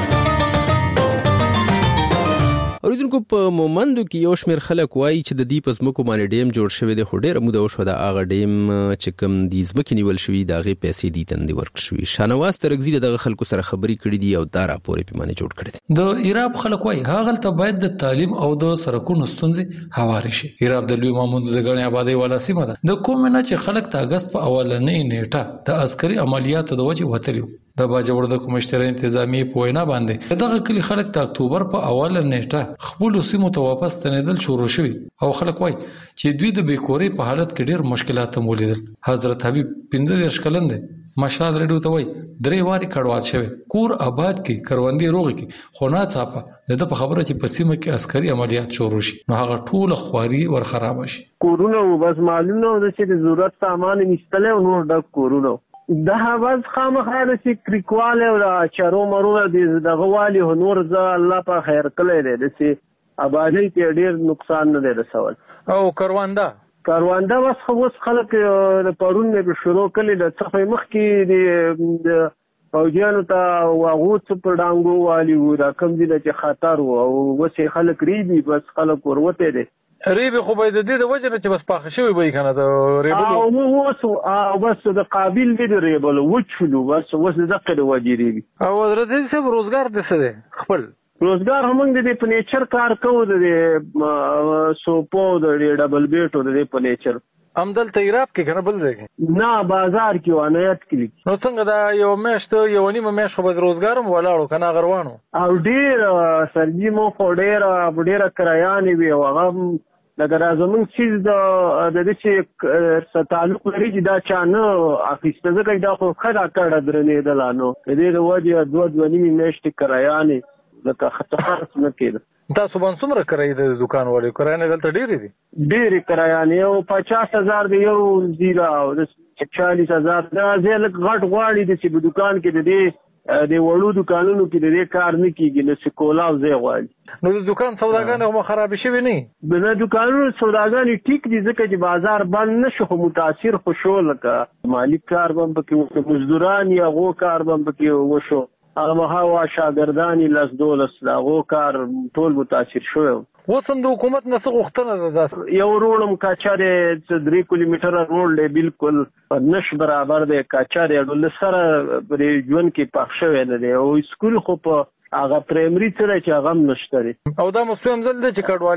اوریدونکو په مومندو کې یو شمېر خلک وایي چې د دې پزمکو باندې ډیم جوړ شوی دی خو ډېر موده وشو دا هغه ډیم چې کوم د ځمکې نیول شوی دا غي پیسې دي تندې ورکړ شوی شانواز ترغزي دغه خلکو سره خبري کړې دي او دا راپور پیمانه جوړ کړی دی د ایراب خلک وایي هغه ته باید د تعلیم او د سرکونو ستونزې هواري شي ایراب د لوی ماموند د غړنې آبادی والا سیمه ده د کومنه چې خلک د اگست په اولنې نیټه د عسکري عملیاتو د وجې وتلیو د باجوړ د کمشتر انتظامی په وینا باندې دغه کلی خلک د اکتوبر په اوله نیټه خپل سیمو ته واپس تنیدل شروع شوي او خلک وایي چې دوی د بیکوري په حالت کې ډېر مشکلات مولیدل حضرت حبیب پنځه دیرش کلن دی مشال ریډیو ته وایي درې واري کډوات شوی کور آباد کې کروندې روغ کې خو نه صافه د په خبره چې په سیمه کې عسکري عملیات شروع شي نو هغه ټول خواري ور خراب شي کورونه بس معلومه ده چې د ضرورت سامان نشته او نور د کورونه د هواز خامخا د کریکواله او د چارو مرونه دغه والی هنور ز الله په خیر کړی دی چې آبادی کې ډیر نقصان نه دی رسول او کارواندا کارواندا وس خو خلک د پرون نه شروع کړي د صفه مخ کې د فوجیانو ته واغوت په ډانګو والی و دا کم دي چې خطر او وسه خلک ریبي بس خلک وروته دي ریبي خو به د دې د وجه نه چې بس پاخه شوی وي کنه د ریبلو او مو وسو او بس د قابل دي ریبلو وچلو بس وس دغه د وجه ریبي او حضرت صاحب روزګار د څه دی خپل روزګار هم د پنیچر کار کوو د سوپو د ډبل بیټو د پنیچر امدل تیراب کې کنه بل دی نه بازار کې وانیت کې نو څنګه دا یو میاشت یو نیمه میاشت خو روزګار مو ولاړو کنه غروانو او ډیر سرجی مو خو ډیر ډیر کرایان وی او هغه لکه زمون چیز د د دې تعلق لري چې دا چا نه اخیسته ځکه دا خو خدا کړه درنې دلانو دې د وجه دوه دوه نیمه میاشت کرایان لکه خطر نه کېده تاسو باندې څومره کرای د دکان والے کرای نه دلته ډېری دي ډېری کرایانه او پچاس هزار دی یو زیرا او چالیس هزار دا زه لک غټ غواړي د چې په دکان کې د دې د وړو دکانونو کې د دې کار نه کیږي نو سکولا او زه غواړي نو د دکان سوداګانې هم خراب شي نه د دکانونو سوداګانې ټیک دي ځکه چې بازار بند نشو خو متاثر خوشو لکه مالک کار بم پکې مزدوران یا غو کار بم پکې وشو هغه هوا شاګردانی لاس دولس دا غو کار ټول متاثر شو وسم د حکومت نه څه غوښتنه ده یو روړم کاچاره درې کیلومتره روړ دی بالکل نش برابر دی کاچاره ډول سره پرې ژوند کې پخ شوی نه دی او سکول خو په هغه پرایمري سره چې هغه نشته دی او دا مسلم زل دی چې کډوالې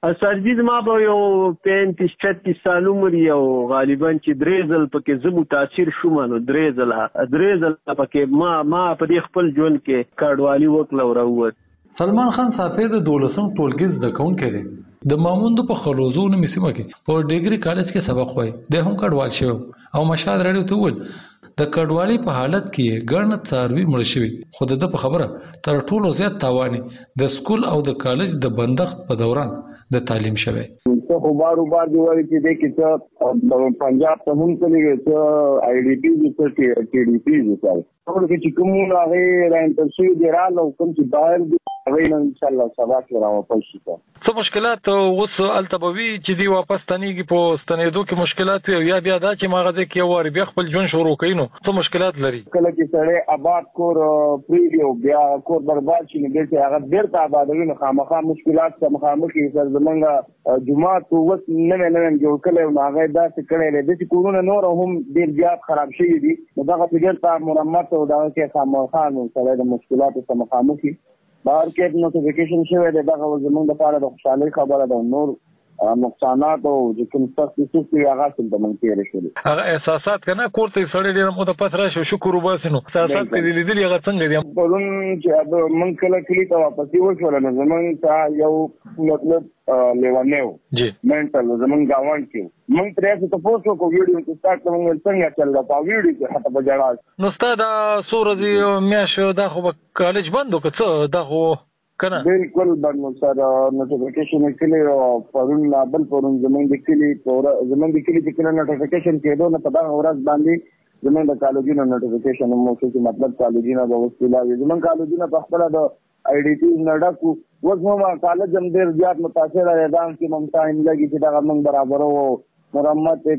سرجي زما به یو پینتیس چتیس سال عمر یو غالبا چې درې ځل پکې زه متاثر شوم نو درې ځله درې ځله پکې ما ما په دې خپل ژوند کې کډوالي وکړه او راووت. سلمان خان صافی د دولسم ټولګي زده کوونکی دی. د ماموند په خلوزو نومي سیمه کې په ډیګري کالج کې سبق وایي. د هم کډوال شوی او مشهد راډیو ته وویل د کډوالي په حالت کې ګڼ څاروي مړ شوي، خو د په خبره تر ټولو زیات تاواني د سکول او د کالج د بندښت په دوران د تعلیم شوی. څه خو بار بار دی وایي چې د کې څه پنجاب ته هم کلیږي څه آی ډی پی څه ټي ډی پی څه ټول کې چې کوم راغی راځي چې دی را لو کوم چې بهر دی غوښنه ان شاء الله سبا کې راوپل شي. څه مشکلات اوس التبوي چې دی واپس تنيږي په ستنېدو کې مشکلات وي یا بیا دا چې ماغه کې یو وری بیا خپل ژوند شروع کړي نو څه مشکلات لري؟ کله چې سړی آباد کور پریډیو بیا کور برباد شي نو دلته هغه بیرته آبادوي نو خامخا مشکلات سره مخامخ دي. سر زمونږ جمعه تو وس نه نه نه جوړ کړي نو هغه دا څه کړي دي چې کورونه نور هم ډیر زیات خراب شي دي نو دا چې ډیر مرمت او دا کې خامخا نو سره د مشکلات سره مخامخ دي. بهر کې نوټیفیکیشن شوی دی دا زمونږ لپاره د خوشحالۍ خبره ده. نور نقصانات او چې کوم څه څه هغه څه د منځ شول هغه احساسات کنه کوړته سړی ډیر مو د پات راشي شکر وباسنو احساسات دې لیدل هغه څنګه دي پرون چې مونږ کله کلی ته واپس وشول نو زمونږ ته یو مطلب لیوانیو جی منټل زمونږ گاوان کې مونږ ترې څه پوسټ کو ویډیو چې سٹارټ کوم څنګه چل دا په ویډیو کې حتی بجړا نو ستاسو سورځي میاش دا خو کالج بندو کڅ دا خو کنه بالکل بنو سره نوټیفیکیشن کلی او پرون بل پرون زمونږ د کلی پور زمونږ د کلی چې کله نوټیفیکیشن کېدو نو په دا ورځ باندې زمونږ د کالجونو نوټیفیکیشن مو چې مطلب کالجونه به وسیلا وي زمونږ کالجونه په خپل د آی ډی پی نډکو وځمو کالج هم ډیر زیات متاثر راځم چې ممتاز لګي چې دا موږ برابر وو مرمت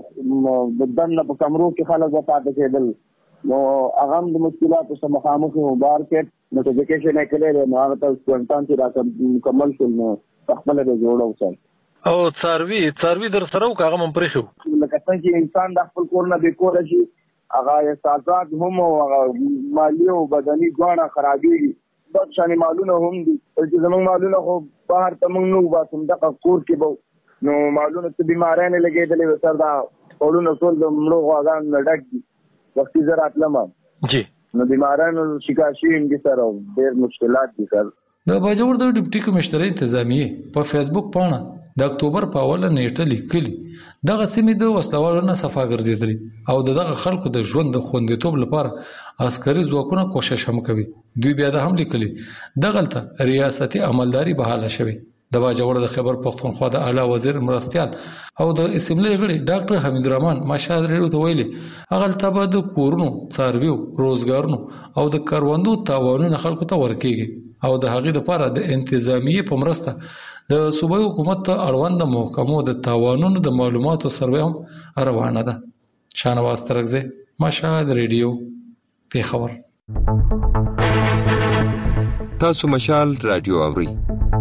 کو د دنه په کمرو کې خلک پاتې کېدل نو هغه د مشکلاتو سره مخامخ وو. بار کې نوټیفیکیشن یې کړی نو هغه تاسو کوانټان چې راځي مکمل شول نو خپل د جوړو سره او څاروي څاروي در سره وکړه هم پرې شو لکه څنګه چې انسان د خپل کور نه به کور شي هغه احساسات هم او مالی او بدني ځوانه خرابېږي د شانې مالونه هم دي چې زموږ مالونه خو بهر ته موږ نو باسم د کور کې به نو مالونه ته بیمارۍ نه لګېدلې سر دا ټولونه ټول د مړو غواګان نه ډک دي وختي زه راتلم جی نو بیمارانو شکار شي هم دي سره ډېر مشکلات دي سر. د باجوړ د ډیپټي کمشنر انتظامیه په فیسبوک پاڼه د اکتوبر په اوله نیټه لیکلي دغه سیمې د وسلوالو نه صفا ګرځېدلي او دغه خلکو د ژوند د خوندیتوب لپاره عسکري ځواکونه کوشش هم کوي. دوی بیا د هم لیکلي دغلته ریاستي عملداري بحاله شوی. د باجوړ د خبر پښتونخوا د اعلی وزیر مرستيال او د اسمبلی غړي ډاکټر حمید الرحمن مشهد ریډیو ته ویلي هغه تبه د کورونو څارویو روزګارونو او د کاروندو تاوانونو خلکو ته ورکیږي او د هغې لپاره د انتظامیه په مرسته د صوبایي حکومت ته اړوند محکمو د تاوانونو د معلوماتو سروې هم روانه ده. شانواز ترغزه مشهد ریډیو پیښور. تاسو مشال رادیو اورئ.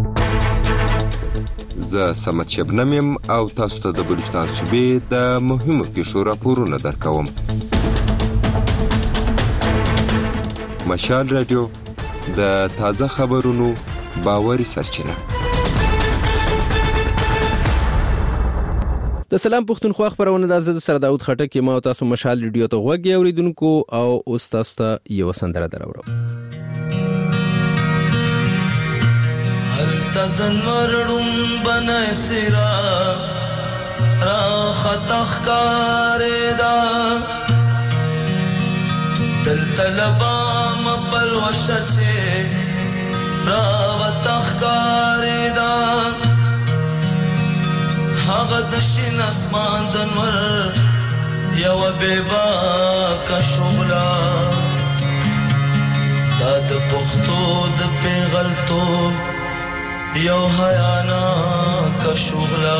زه سمت شبنم یم او تاسو ته د بلوچستان صوبې د مهمو کیسو راپورونه درکوم. مشال رادیو د تازه خبرونو باوري سرچینه. د سلام پښتونخوا خبرونه د زړه سره داوود خټک ما تاسو مشال ریډیو ته غوږی اوریدونکو او اوس تاسو ته یو سندره درورم. تدن ورړم بن سرا را خطخ کاردا تل طلبا مبل وشچه را وتخ کاردا هغه د شین اسمان دنور یو بیبا کا شغلا دا د پختو د پیغلتو یو حیانا کا شغلا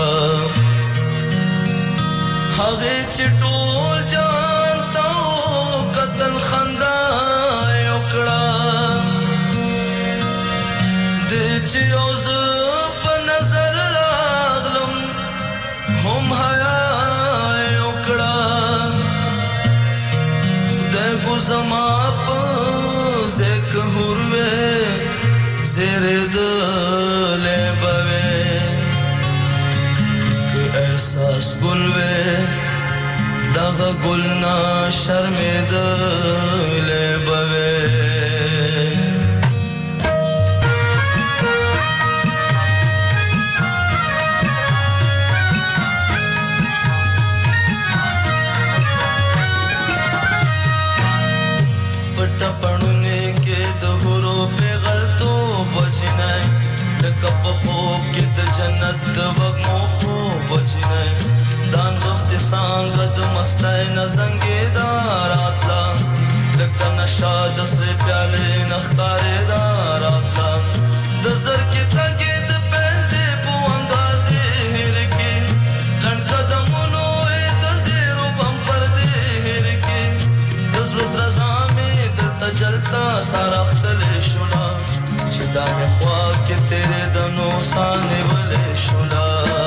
هغه چټول جانتاو قتل خندا یو کړه د چې اوس په نظر راغلم هم حیا یو کړه د ګزما په زکه هروه زره د لبوي احساس ګل وې دغه ګل نه شرمېدلې به وې پټه پړونې کې د هورو پیغلتو بچنای لکه په خوب کې د جنت د وږمو خوب بچنای دان وخت څنګه د مستای نه زنګېدا راتلا لکه نشه د سرې پیالې نه ښکارېدا راتلا د زر کې تګې د پنځې په اندازې هېر کې لنډ قدمونو یې د زیرو بمپر دې هېر کې د زړه درزا مې دلته جلتا ساره ښکلې شوله چې دا مې خوا کې تیرې د نو ساه نیولې شوله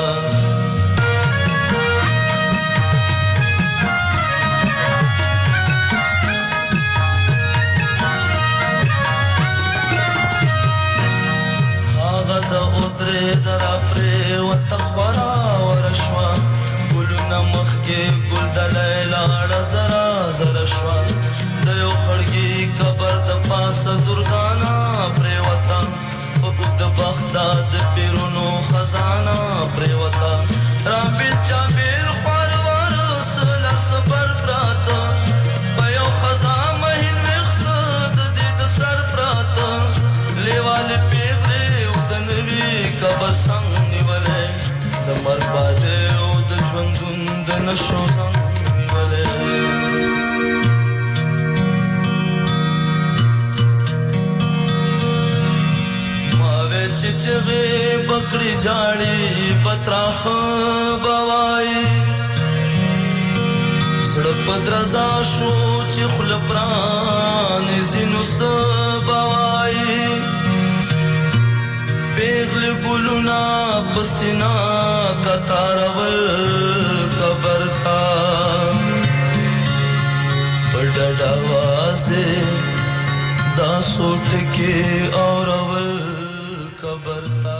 د ادرې درا پرې وته خورا ورشوا ګلونه مخ کې ګل د لیلا زرا زرا شوا د یو خړګي قبر د پاسه دردانا پرې وته په د بغداد پیرونو خزانه پرې وته رام بچا بیل خور ور سل سفر پراته په یو خزانه مهین وخت د دې د سر پراته لیواله قبر څنګه نیولې د مرګ باندې او د ژوندون د نشو څنګه نیولې ما وچ چغې بکړې جاړي پتراخ بوای سړک پدرزا شو چې خلپران زینو سبوای پیغل گلونا پسینا کتارول کبرتا پڑڑ آوازے دا سوٹ کے اورول کبرتا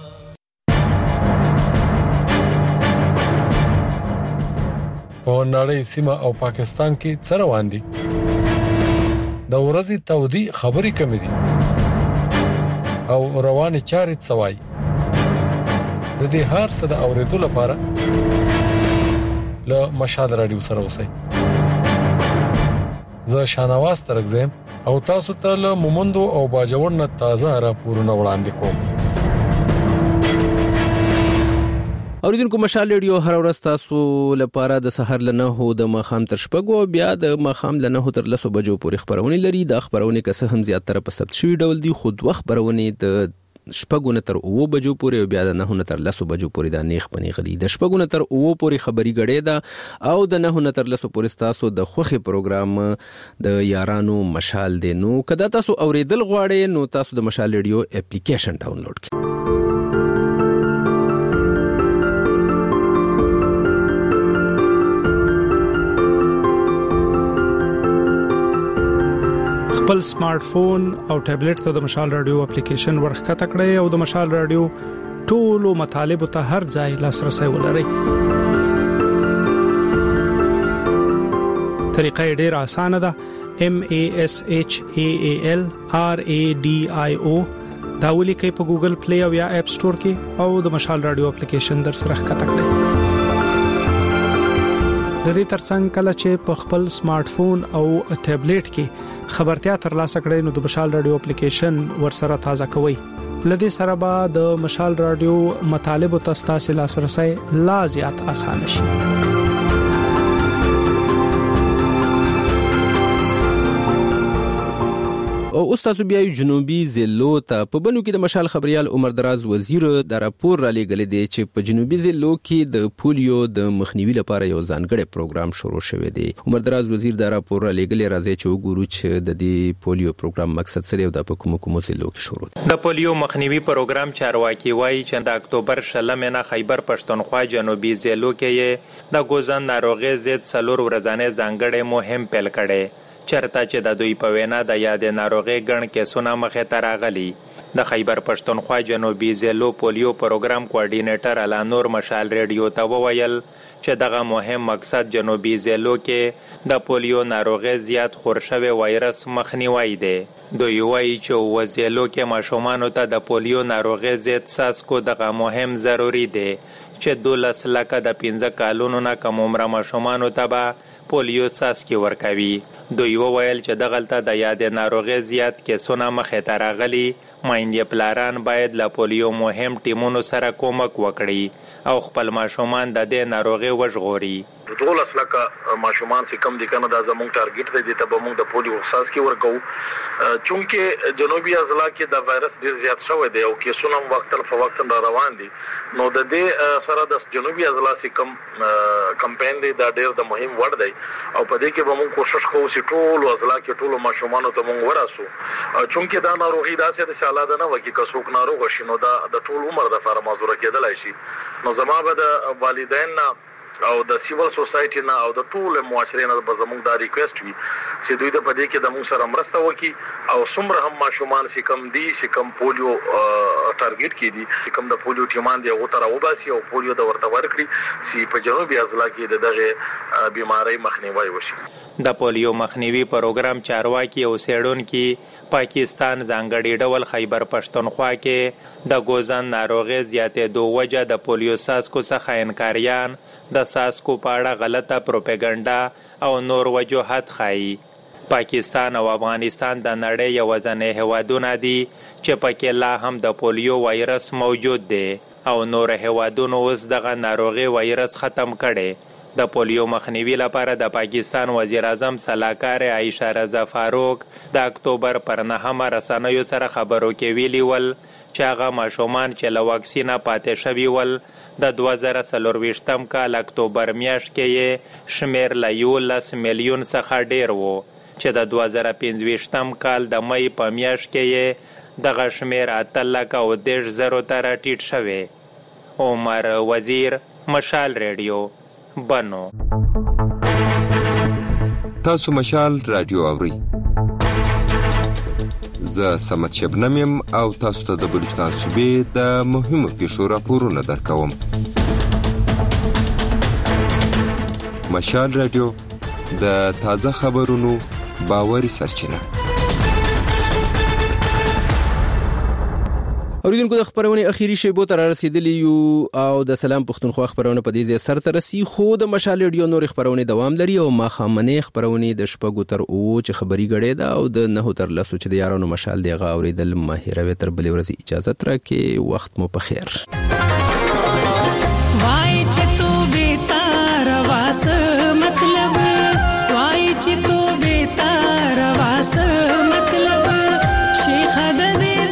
په نړۍ سیمه او پاکستان کې څه روان دي د ورځې تودي خبري کمې دي او رواني چارې څوای د دې هر څه د اوریدو لپاره له مشال رادیو سره اوسئ زه شانواز ترګزم او تاسو ته له مومندو او باجوړ نه تازه راپورونه وړاندې کوم اوریدونکو مشال ریډیو هر ورځ تاسو لپاره د سحر لنه هو د مخام تر شپږو بیا د مخام لنه هو تر لسو بجو پورې خبرونه لري د خبرونه که هم زیات تر په ثبت شوی ډول دي خود وخت خبرونه د شپږونه تر او بجو پورې بیا د نه تر لسو بجو پورې د نیخ پنی غدي د شپږونه تر او پورې خبري غړې ده او د نه تر لسو پورې تاسو د خوخي پروګرام د یارانو مشال دی نو کدا تاسو اوریدل غواړئ نو تاسو د مشال ریډیو اپلیکیشن ډاونلوډ کړئ خپل سمارټ فون او ټابلیټ ته د مشال رادیو اپلیکیشن ورخکته کړئ او د مشال رادیو ټولو مطالب ته هر ځای لاسرسي ولرئ. طریقه ډیره اسانه ده. M A S H A A L R A D I O دا ولیکئ په ګوګل پلی او یا اپ سٹور کې او د مشال رادیو اپلیکیشن در سره ښکته کړئ. د دې ترڅنګ کله چې په خپل سمارټ فون او ټابلیټ کې خبرتیا ترلاسه کړئ نو د مشال رادیو اپلیکیشن ورسره تازه کوئ. لدې سره به د مشال رادیو مطالب او تاسو لاسرسي لا زیات آسان شي. او استاد بیا جنوبي زلو ته په بنو کې د مشال خبريال عمر دراز وزیر د راپور را لګل دی چې په جنوبي زلو کې د پولیو د مخنیوي لپاره یو ځانګړی پروګرام شروع شوی دی. عمر دراز وزیر د راپور را لګل راځي چې وګورو چې د دې پولیو پروګرام مقصد سره د کوم کوم زلو کې شروع دی. د پولیو مخنیوي پروګرام چارواکي وایي چې د اکتوبر شلمه نه خیبر پښتونخوا جنوبي زلو کې د ګوزن ناروغي ضد سلور ورځانه ځانګړی مهم پیل کړي چرته چې د دوی په وینا د یاد ناروغي ګڼ کیسونه مخه ته راغلي. د خیبر پښتونخوا جنوبي ضلعو پولیو پروګرام کوارډینیټر الانور مشال ریډیو ته وویل چې دغه مهم مقصد جنوبي ضلعو کې د پولیو ناروغي زیات خور شوی وایرس مخنیوي دی. دوی وایي چې اووه ضلعو کې ماشومانو ته د پولیو ناروغي ضد څاڅکو دغه مهم ضروري دی چې دولس لکه د پنځه کالونو نه کم عمره ماشومانو ته به پولیو څاڅکي ورکوي. دوی وویل چې دغلته د یادې ناروغي زیات کیسونه مخې ته راغلي. میندې پلاران باید له پولیو مهم ټیمونو سره کومک وکړي او خپل ماشومان د دې ناروغي وژغوري. دولس لکه ماشومان چې کم دي کنه دا زموږ ټارګټ دی ته به موږ د پولیو څاڅکي ورکو چونکه جنوبي اضلاع کې د وایرس ډیر زیات شوی دی او کیسونه وخت په وخت را روان دي. نو د دې سره د جنوبي اضلاع چې کم کمپاین دی دا ډیر د مهم وړ دی او په دې کې به موږ کوشش کوو چې ټول اضلاع کې ټول ماشومان ته موږ ورسو چونکه دا ناروغي داسې د سالاده نه وکی که څوک ناروغ شي نو دا د ټول عمر د لپاره معذور کېدلای شي. نو زما به د والدین نه او د سیول سوسایټي نه او د ټول معاشرې نه به زموږ دا ریکوست وي چې دوی د پدې کې د موږ سره مرسته وکړي او څومره هم ماشومان چې کم دي چې کم پولیو ټارګټ کې دي چې کم د پولیو ټیمان دی هغه تر وباسي او پولیو د ورته ورکړي چې په جنوبي اضلاع کې دغه بیماری مخنیوي وشي. د پولیو مخنیوي پروګرام چارواکي او سیډونکي پاکستان ځانګړي ډول خیبر پښتونخوا کې د ګوزن ناروغي زیاتې دوه وجه د پولیو څاڅکو څخه انکاریان د څاڅکو په اړه غلطه پروپاګاندا او نور وجوهات ښيي. پاکستان او افغانستان د نړۍ یوازینۍ هیوادونه دي چې پکې لا هم د پولیو وایرس موجود دی او نور هیوادونو اوس دغه ناروغي وایرس ختم کړي. د پولیو مخنیوي لپاره د پاکستان وزیر اعظم سلاکار عایشه رضا فاروق د اکتوبر پر نهمه رسنیو سره خبرو کې ویلي ول چې هغه ماشومان چې له واکسینه پاتې شوي ول د دوه زره څلرویشتم کال اکتوبر میاشت کې یې شمیر له یولس میلیون څخه ډیر و چې د دوه زره پنځویشتم کال د مۍ په میاشت کې یې دغه شمیر اته لکه او دېرش زرو ته راټیټ شوی. عمر وزیر، مشال ریډیو، بنو. تاسو مشال رادیو اورئ. زه سمت شبنم یم او تاسو ته د بلوچستان صوبې د مهمو پیښو راپورونه درکوم. مشال رادیو د تازه خبرونو باوري سرچینه. اوریدونکو د خبرونې اخیری شیبو ته رسیدلی یو او د سلام پښتونخوا خبرونه په دې ځای سر ته رسی خو د مشال ریډیو نور خبرونه دوام لري او ما خامنې خبرونه د شپږو تر او چې خبري غړې ده او د نه تر لسو چې د یارانو مشال دی غا اوریدل ماهره تر بلې ورځې اجازه تر کې وخت مو په خیر. وای چې تو به تار واس مطلب وای چې تو به تار واس مطلب شیخ د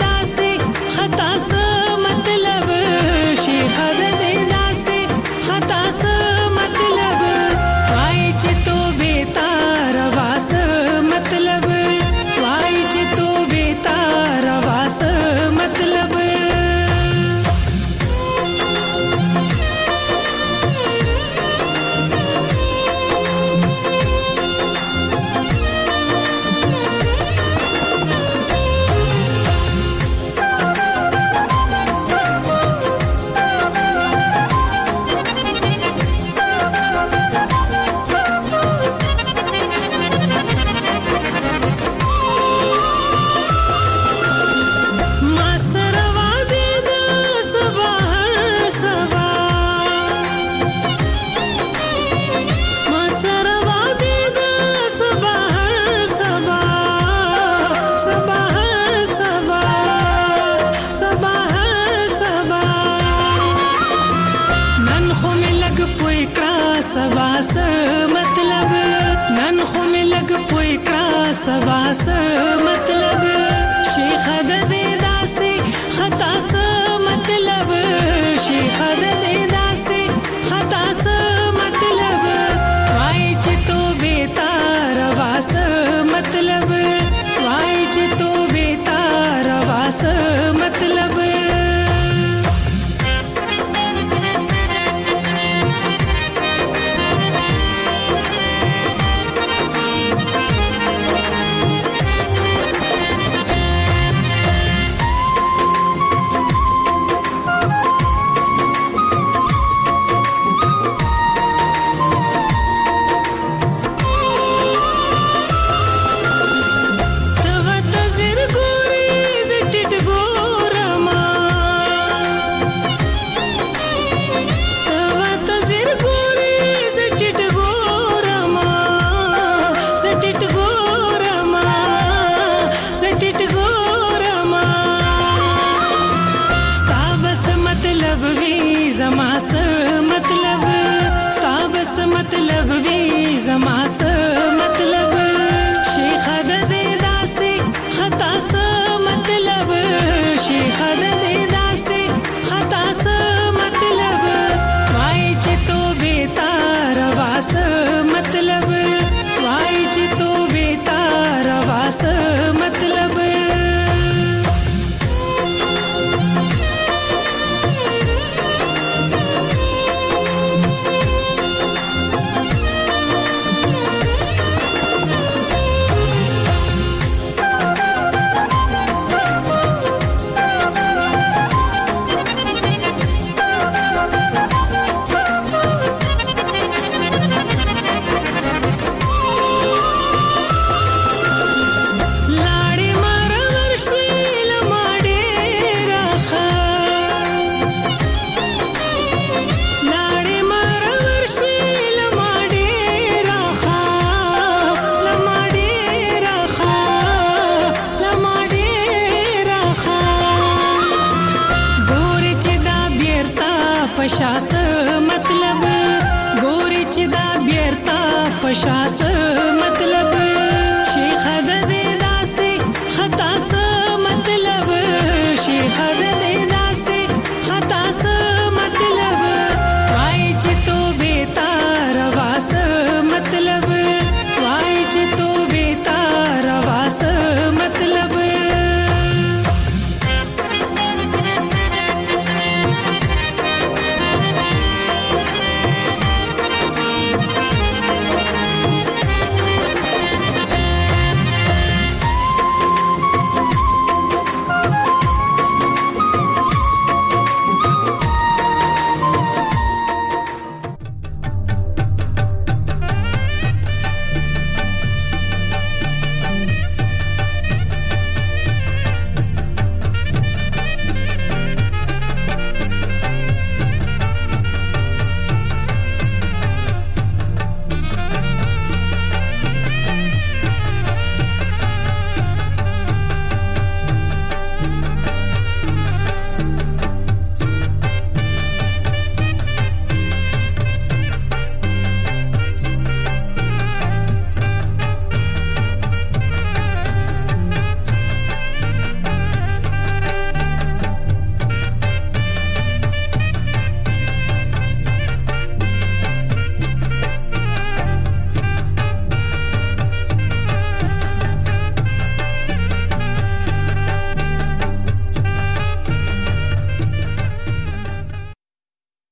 سباس مطلب شیخ د دې داسې خطا س مطلب شیخ د دې داسې خطا س مطلب وای چې تو به تار واس مطلب وای چې تو به تار واس مطلب مطلب وی زما څه مطلب شیخ د دې داسې خطا څه مطلب شیخ د دې داسې خطا څه مطلب وای چې تو به تار واس مطلب وای چې تو به تار واس مطلب پشاس مطلب ګوري چې دا بیرتا پشاس مطلب